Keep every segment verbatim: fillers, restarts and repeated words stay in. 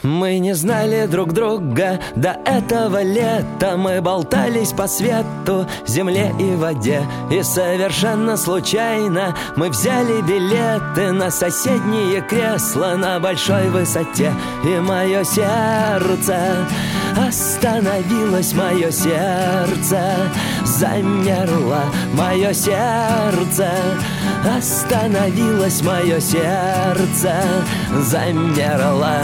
Мы не знали друг друга до этого лета. Мы болтались по свету, земле и воде. И совершенно случайно мы взяли билеты на соседние кресла на большой высоте. И мое сердце остановилось, мое сердце замерло, мое сердце остановилось, мое сердце замерло.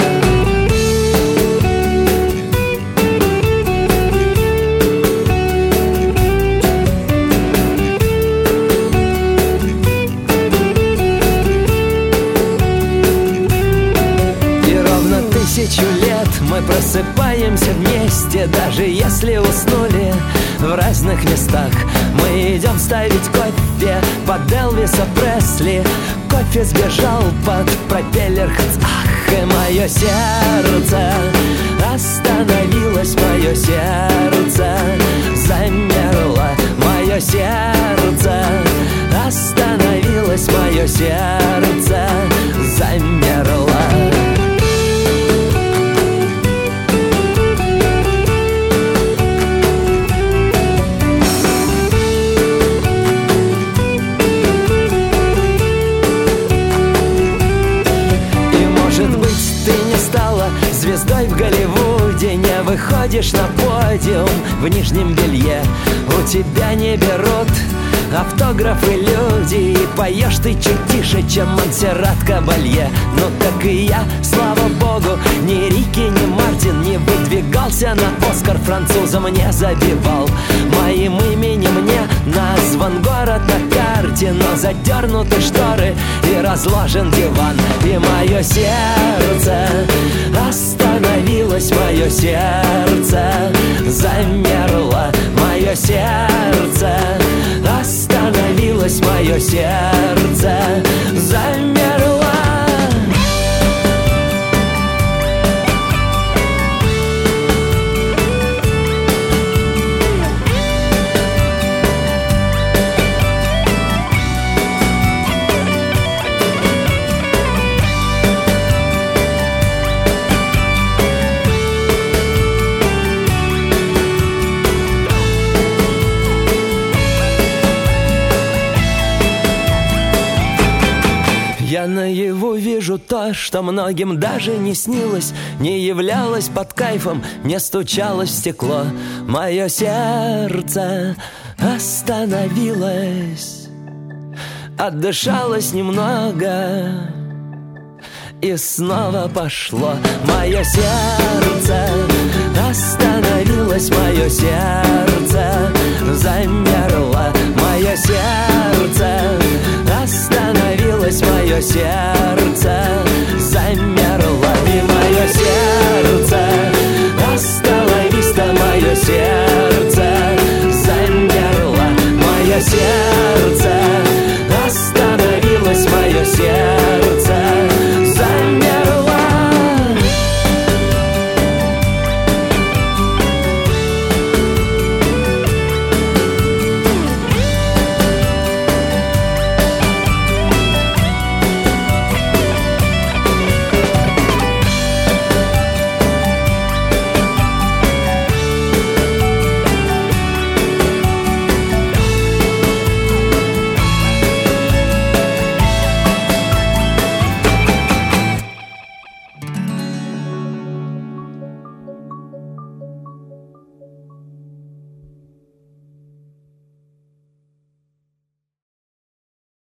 Тысячу лет мы просыпаемся вместе, даже если уснули в разных местах. Мы идем ставить кофе под Элвиса Пресли. Кофе сбежал под пропеллер Хэтс. Ах, и мое сердце остановилось, мое сердце замерло, мое сердце остановилось, мое сердце замерло. Звездой в Голливуде, не выходишь на подиум в нижнем белье. У тебя не берут автографы люди, и поешь ты чуть тише, чем Монсеррат Кабалье. Ну так и я, слава богу, ни Рики, ни Мартин не выдвигался на Оскар, французам не забивал. Моим именем не назван город на карте, но задернуты шторы и разложен диван. И мое сердце остановилось, мое сердце замерло, мое сердце остановилось, мое сердце замерло. Я наяву вижу то, что многим даже не снилось, не являлось под кайфом, не стучалось в стекло. Мое сердце остановилось, отдышалось немного и снова пошло. Мое сердце остановилось, мое сердце замерло, мое сердце остановилось, мое сердце